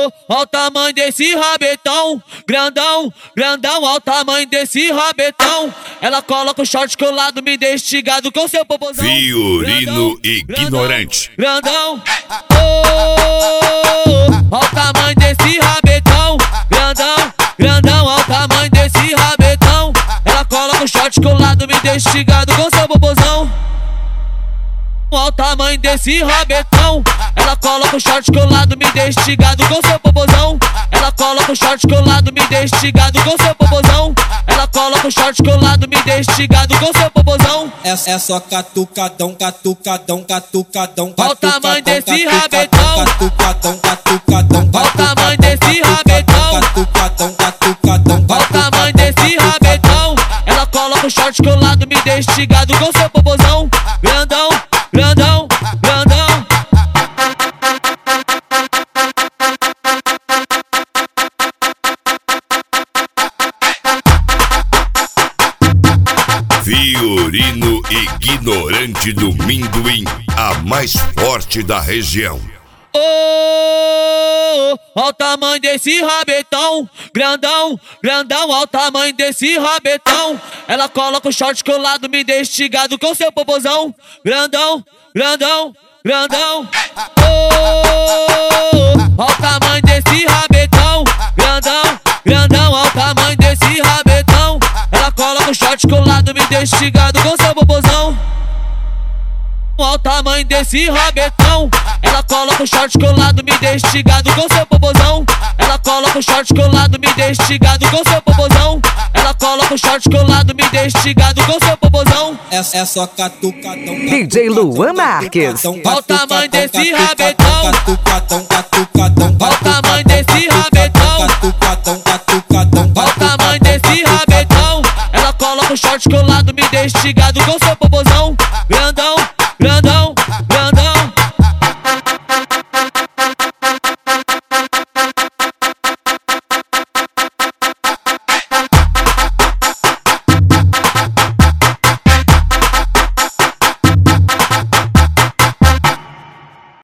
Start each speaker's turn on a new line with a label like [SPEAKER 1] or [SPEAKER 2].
[SPEAKER 1] Ó o tamanho desse rabetão, grandão, grandão, ó o tamanho desse rabetão. Ela coloca o short colado, me deixa instigado com seu popozão.
[SPEAKER 2] Fiorino ignorante.
[SPEAKER 1] Grandão, ó o tamanho desse rabetão, grandão, grandão, ó o tamanho desse rabetão. Ela coloca o short colado, me deixa instigado com seu popozão. Ó o tamanho desse rabetão. Ela coloca o short colado, me deixa instigado com seu popozão. Ela coloca o short colado, me deixa instigado com seu popozão. Ela coloca o short colado, me deixa instigado com seu popozão.
[SPEAKER 3] É só catucadão, catucadão, catucadão.
[SPEAKER 1] Ó o tamanho desse rabetão.
[SPEAKER 3] Catucadão, catucadão.
[SPEAKER 1] Ó o tamanho desse rabetão.
[SPEAKER 3] Catucadão, catucadão.
[SPEAKER 1] Ó o tamanho desse rabetão. Ela coloca o short colado, me deixa instigado com seu popozão. Grandão, grandão, grandão.
[SPEAKER 2] Fiorino ignorante do Minduim, a mais forte da região.
[SPEAKER 1] Ó o tamanho desse rabetão, grandão, grandão, ó o tamanho desse rabetão. Ela coloca o short colado, me deixa instigado com seu popozão. Grandão, grandão, grandão. Ó o tamanho desse rabetão, grandão, grandão, ó o tamanho desse rabetão. Ela coloca o short colado, me deixa instigado com seu popozão. Ó o tamanho desse rabetão. Ela coloca o short colado, me deixa instigado com seu popozão. Ela coloca o short colado, me deixa instigado com seu popozão. Ela coloca o short colado, me deixa instigado com seu popozão.
[SPEAKER 3] É só catucadão.
[SPEAKER 4] DJ Luan Marques.
[SPEAKER 1] Ó o tamanho desse rabetão.
[SPEAKER 3] Catucadão, catucadão.
[SPEAKER 1] Ó o tamanho desse rabetão.
[SPEAKER 3] Catucadão, catucadão.
[SPEAKER 1] Ó o tamanho desse rabetão. Ela coloca o short colado, me deixa instigado com seu popozão.